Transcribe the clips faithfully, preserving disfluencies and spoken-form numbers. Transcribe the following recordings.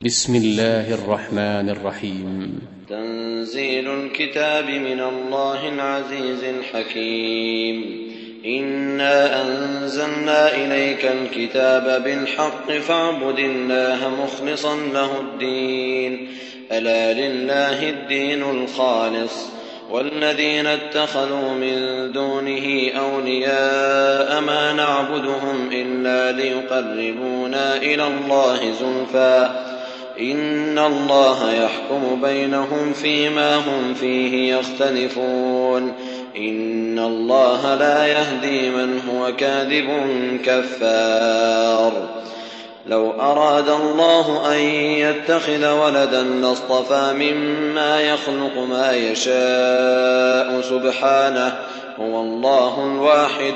بسم الله الرحمن الرحيم. تنزيل الكتاب من الله العزيز الحكيم. إنا أنزلنا إليك الكتاب بالحق فاعبد الله مخلصا له الدين ألا لله الدين الخالص والذين اتخذوا من دونه أولياء ما نعبدهم إلا ليقربونا إلى الله زلفى إن الله يحكم بينهم فيما هم فيه يختلفون إن الله لا يهدي من هو كاذب كفار. لو أراد الله أن يتخذ ولدا لاصطفى مما يخلق ما يشاء سبحانه هو الله الواحد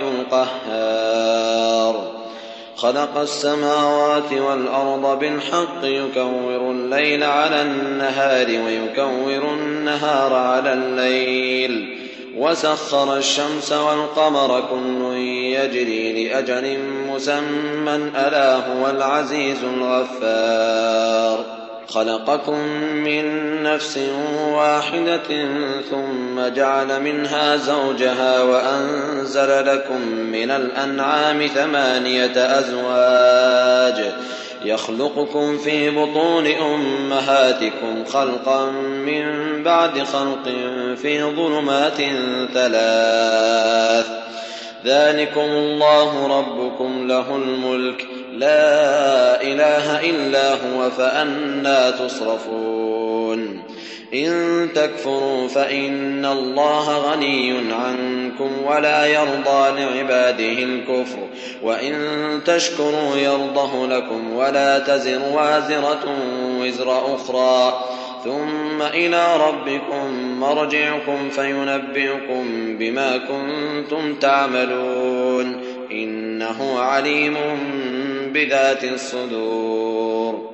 القهار. خلق السماوات والأرض بالحق يكور الليل على النهار ويكور النهار على الليل وسخر الشمس والقمر كل يجري لأجل مسمى ألا هو العزيز الغفار. خلقكم من نفس واحدة ثم جعل منها زوجها وأنزل لكم من الأنعام ثمانية أزواج يخلقكم في بطون أمهاتكم خلقا من بعد خلق في ظلمات ثلاث ذلكم الله ربكم له الملك لا إله إلا هو فأنى تصرفون. إن تكفروا فإن الله غني عنكم ولا يرضى لعباده الكفر وإن تشكروا يرضه لكم ولا تزر وازرة وزر أخرى ثم إلى ربكم مرجعكم فينبئكم بما كنتم تعملون إنه عليم بذات الصدور.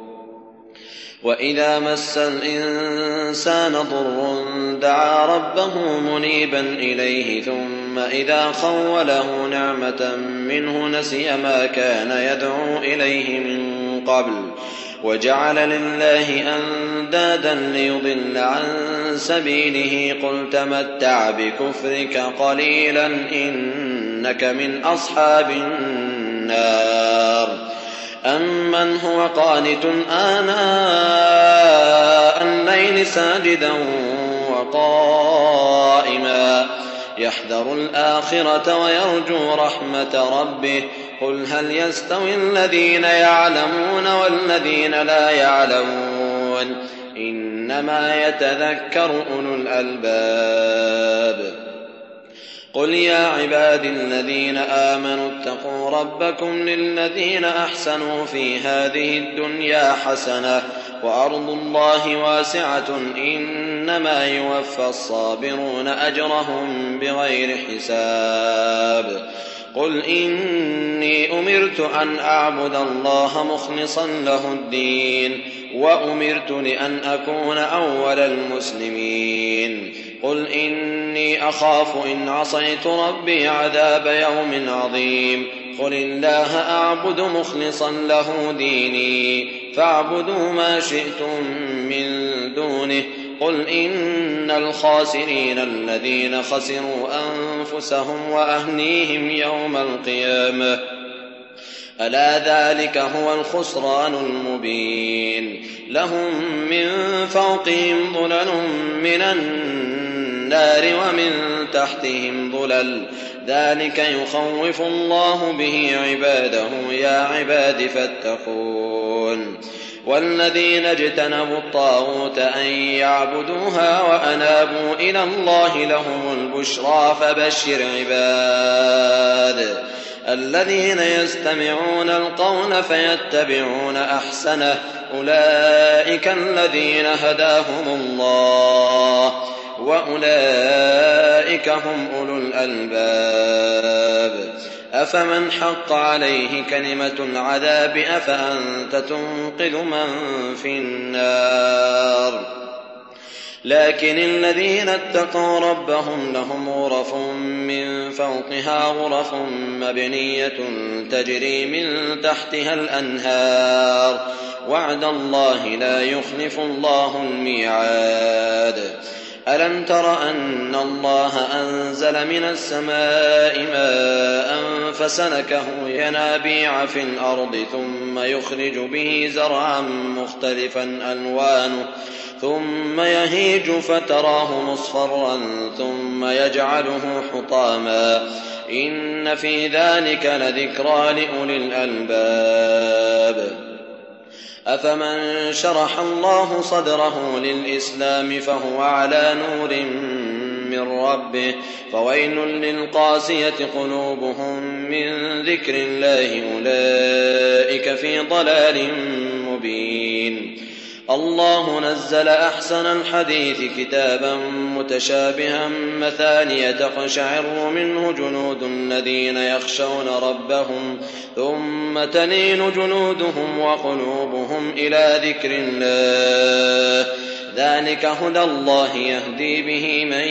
وإذا مس الإنسان ضر دعا ربه منيبا إليه ثم إذا خوله نعمة منه نسي ما كان يدعو إليه من قبل وجعل لله أندادا ليضل عن سبيله قل تمتع بكفرك قليلا إنك من أصحاب النار. أمن هو قانت آناء الليل ساجدا وقائما يحذر الآخرة ويرجو رحمة ربه قل هل يستوي الذين يعلمون والذين لا يعلمون إنما يتذكر أولو الألباب. قل يا عبادي الذين آمنوا اتقوا ربكم للذين أحسنوا في هذه الدنيا حسنة وأرض الله واسعة إنما يوفى الصابرون أجرهم بغير حساب. قل إني أمرت أن أعبد الله مخلصا له الدين وأمرت لأن أكون أول المسلمين. قل إني أخاف إن عصيت ربي عذاب يوم عظيم. قل الله أعبد مخلصا له ديني فاعبدوا ما شئتم من دونه. قل إن الخاسرين الذين خسروا أنفسهم وأهليهم يوم القيامة ألا ذلك هو الخسران المبين. لهم من فوقهم ظلل من النار ومن تحتهم ظلل ذلك يخوف الله به عباده يا عباد فاتقون. والذين اجتنبوا الطاغوت أن يعبدوها وأنابوا إلى الله لهم البشرى فبشر عباد الذين يستمعون القول فيتبعون أحسنه أولئك الذين هداهم الله وأولئك هم أولو الألباب. أفمن حق عليه كلمة العذاب أفأنت تنقذ من في النار لكن الذين اتقوا ربهم لهم غرف من فوقها غرف مبنية تجري من تحتها الأنهار وعد الله لا يخلف الله الميعاد. ألم تر أن الله أنزل من السماء ماء فسلكه ينابيع في الأرض ثم يخرج به زرعا مختلفا ألوانه ثم يهيج فتراه مصفرا ثم يجعله حطاما إن في ذلك لذكرى لأولي الألباب. أفمن شرح الله صدره للإسلام فهو على نور من ربه فويل للقاسية قلوبهم من ذكر الله أولئك في ضلال مبين. الله نزل أحسن الحديث كتابا متشابها مثانية تقشعر منه جلود الذين يخشون ربهم ثم تلين جلودهم وقلوبهم إلى ذكر الله ذلك هدى الله يهدي به من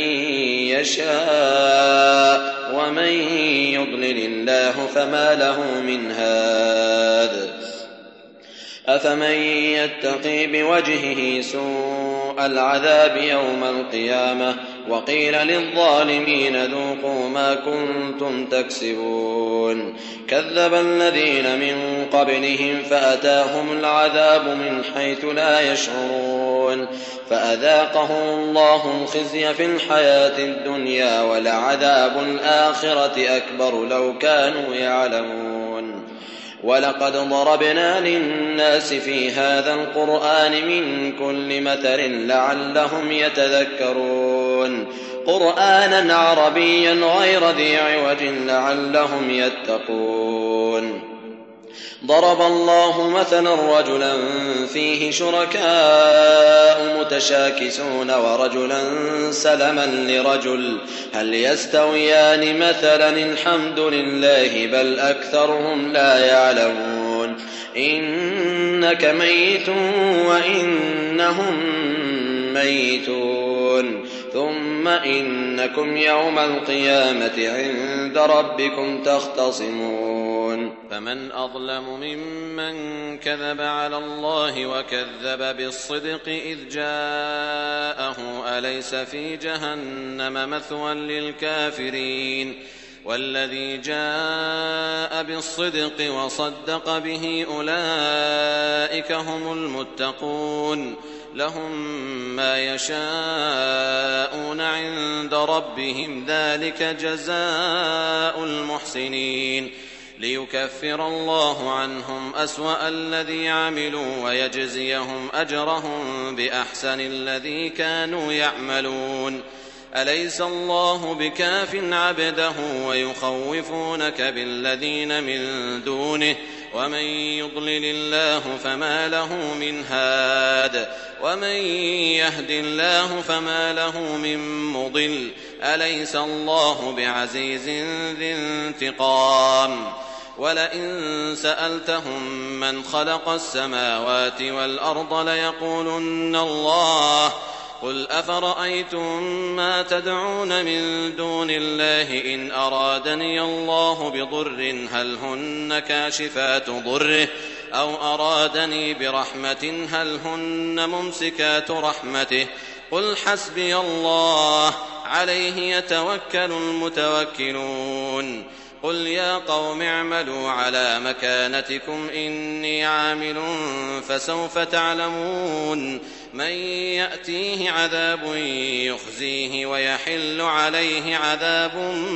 يشاء ومن يضلل الله فما له من هاد. أفمن يتقي بوجهه سوء العذاب يوم القيامة وقيل للظالمين ذوقوا ما كنتم تكسبون. كذب الذين من قبلهم فأتاهم العذاب من حيث لا يشعرون فأذاقهم الله الخزي في الحياة الدنيا ولعذاب الآخرة أكبر لو كانوا يعلمون. ولقد ضربنا للناس في هذا القرآن من كل مثل لعلهم يتذكرون قرآنا عربيا غير ذي عوج لعلهم يتقون. ضرب الله مثلا رجلا فيه شركاء متشاكسون ورجلا سلما لرجل هل يستويان مثلا الحمد لله بل أكثرهم لا يعلمون. إنك ميت وإنهم ميتون ثم إنكم يوم القيامة عند ربكم تختصمون. فمن أظلم ممن كذب على الله وكذب بالصدق إذ جاءه أليس في جهنم مثوى للكافرين والذي جاء بالصدق وصدق به أولئك هم المتقون لهم ما يشاءون عند ربهم ذلك جزاء المحسنين ليكفر الله عنهم أسوأ الذي عملوا ويجزيهم أجرهم بأحسن الذي كانوا يعملون. أليس الله بكاف عبده ويخوفونك بالذين من دونه ومن يضلل الله فما له من هاد ومن يهد الله فما له من مضل. أليس الله بعزيز ذي انتقام. ولئن سألتهم من خلق السماوات والأرض ليقولن الله قل أفرأيتم ما تدعون من دون الله إن أرادني الله بضر هل هن كاشفات ضره أو أرادني برحمة هل هن ممسكات رحمته قل حسبي الله عليه يتوكل المتوكلون. قل يا قوم اعملوا على مكانتكم إني عامل فسوف تعلمون من يأتيه عذاب يخزيه ويحل عليه عذاب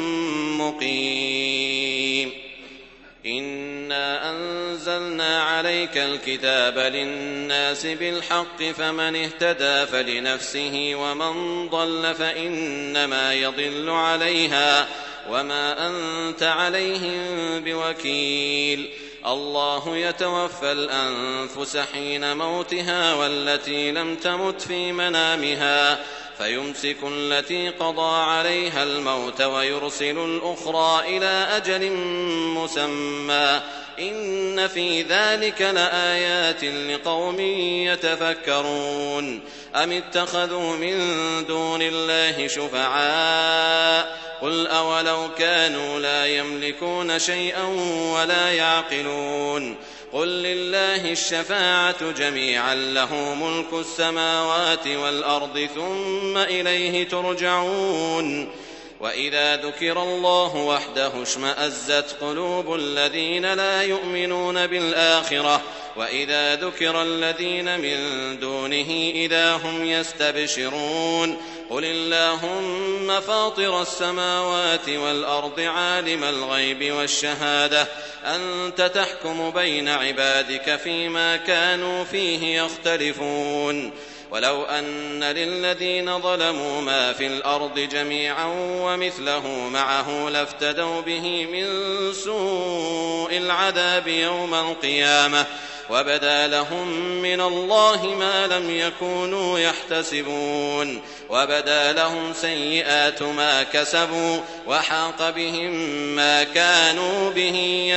مقيم. إنا أنزلنا عليك الكتاب للناس بالحق فمن اهتدى فلنفسه ومن ضل فإنما يضل عليها وما أنت عليهم بوكيل. الله يتوفى الأنفس حين موتها والتي لم تمت في منامها فيمسك التي قضى عليها الموت ويرسل الأخرى إلى أجل مسمى إن في ذلك لآيات لقوم يتفكرون أم اتخذوا من دون الله شفعاء قل أولو كانوا لا يملكون شيئا ولا يعقلون قل لله الشفاعة جميعا له ملك السماوات والأرض ثم إليه ترجعون وإذا ذكر الله وحده اشمأزت قلوب الذين لا يؤمنون بالآخرة وإذا ذكر الذين من دونه إذا هم يستبشرون قل اللهم فاطر السماوات والأرض عالم الغيب والشهادة أنت تحكم بين عبادك فيما كانوا فيه يختلفون ولو أن للذين ظلموا ما في الأرض جميعا ومثله معه لافتدوا به من سوء العذاب يوم القيامة وبدا لهم من الله ما لم يكونوا يحتسبون وبدا لهم سيئات ما كسبوا وحاق بهم ما كانوا به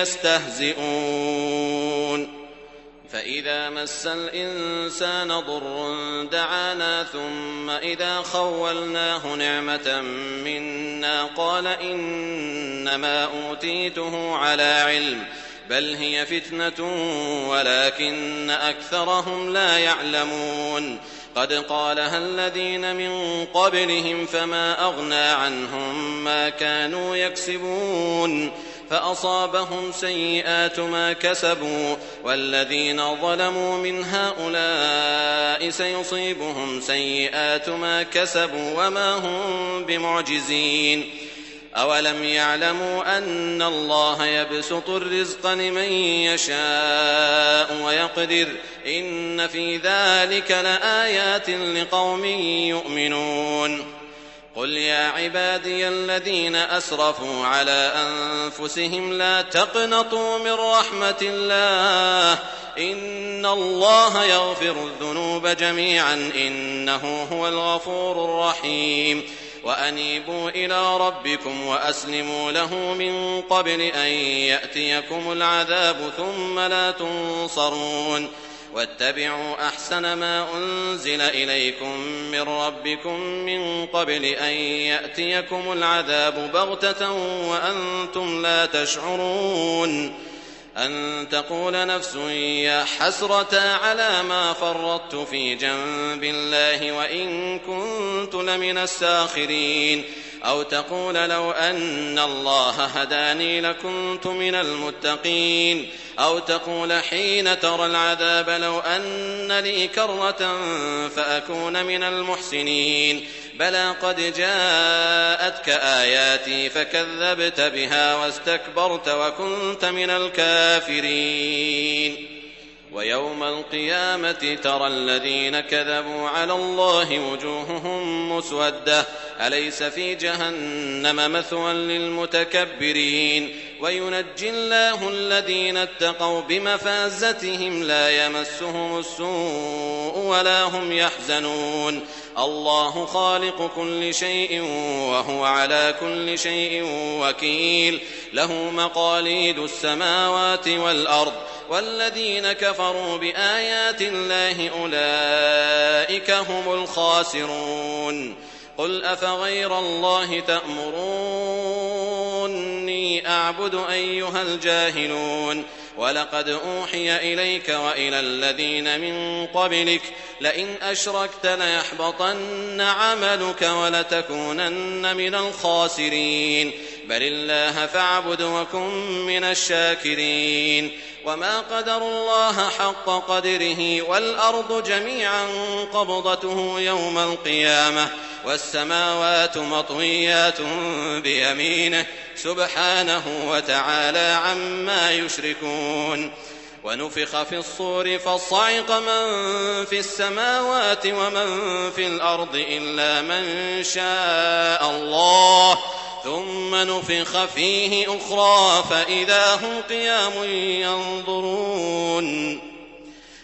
يستهزئون فإذا مس الإنسان ضر دعانا ثم إذا خولناه نعمة منا قال إنما أوتيته على علم بل هي فتنة ولكن أكثرهم لا يعلمون قد قالها الذين من قبلهم فما أغنى عنهم ما كانوا يكسبون فأصابهم سيئات ما كسبوا والذين ظلموا من هؤلاء سيصيبهم سيئات ما كسبوا وما هم بمعجزين أولم يعلموا أن الله يبسط الرزق لمن يشاء ويقدر إن في ذلك لآيات لقوم يؤمنون قل يا عبادي الذين أسرفوا على أنفسهم لا تقنطوا من رحمة الله إن الله يغفر الذنوب جميعا إنه هو الغفور الرحيم وأنيبوا إلى ربكم وأسلموا له من قبل أن يأتيكم العذاب ثم لا تنصرون واتبعوا أحسن ما أنزل إليكم من ربكم من قبل أن يأتيكم العذاب بغتة وأنتم لا تشعرون أن تقول نفس يا حسرة على ما فرطت في جنب الله وإن كنت لمن الساخرين أو تقول لو أن الله هداني لكنت من المتقين أو تقول حين ترى العذاب لو أن لي كرة فأكون من المحسنين بلى قد جاءتك آياتي فكذبت بها واستكبرت وكنت من الكافرين ويوم القيامة ترى الذين كذبوا على الله وجوههم مسودة أليس في جهنم مثوى للمتكبرين وينجي الله الذين اتقوا بمفازتهم لا يمسهم السوء ولا هم يحزنون الله خالق كل شيء وهو على كل شيء وكيل له مقاليد السماوات والأرض والذين كفروا بآيات الله أولئك هم الخاسرون قل أفغير الله تأمروني أعبد أيها الجاهلون ولقد أوحي إليك وإلى الذين من قبلك لئن أشركت ليحبطن عملك ولتكونن من الخاسرين بل الله فاعبد وكن من الشاكرين وما قدر الله حق قدره والأرض جميعا قبضته يوم القيامة والسماوات مطويات بيمينه سبحانه وتعالى عما يشركون ونفخ في الصور فصعق من في السماوات ومن في الأرض إلا من شاء الله ثم نفخ فيه أخرى فإذا هم قيام ينظرون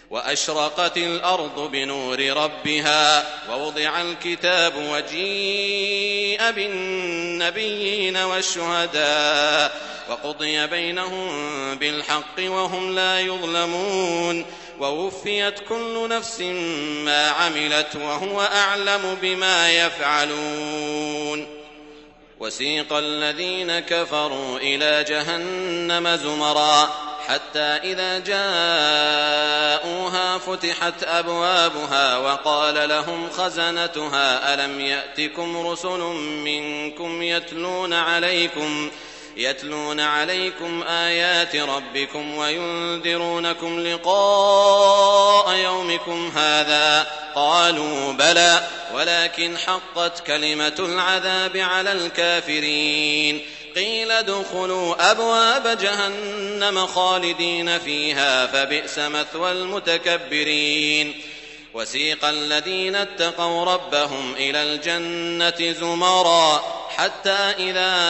وأشرقت الأرض بنور ربها ووضع الكتاب وجيء بالنبيين والشهداء وقضي بينهم بالحق وهم لا يظلمون ووفيت كل نفس ما عملت وهو أعلم بما يفعلون. وسيق الذين كفروا إلى جهنم زمرا حتى إذا جاءوها فتحت أبوابها وقال لهم خزنتها ألم يأتكم رسل منكم يتلون عليكم يتلون عليكم آيات ربكم وينذرونكم لقاء يومكم هذا قالوا بلى ولكن حقت كلمة العذاب على الكافرين قيل ادخلوا أبواب جهنم خالدين فيها فبئس مثوى المتكبرين. وسيق الذين اتقوا ربهم إلى الجنة زمرا حتى إذا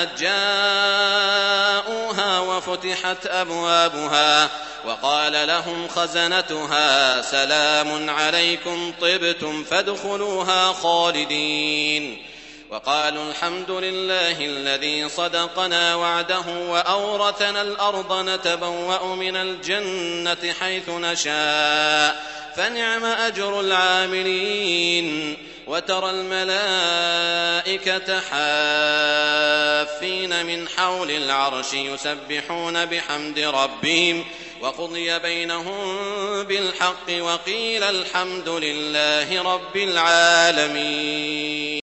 جاءوها وفتحت أبوابها وقال لهم خزنتها سلام عليكم طبتم فادخلوها خالدين وقالوا الحمد لله الذي صدقنا وعده وأورثنا الأرض نتبوأ من الجنة حيث نشاء فنعم أجر العاملين. وترى الملائكة حافين من حول العرش يسبحون بحمد ربهم وقضي بينهم بالحق وقيل الحمد لله رب العالمين.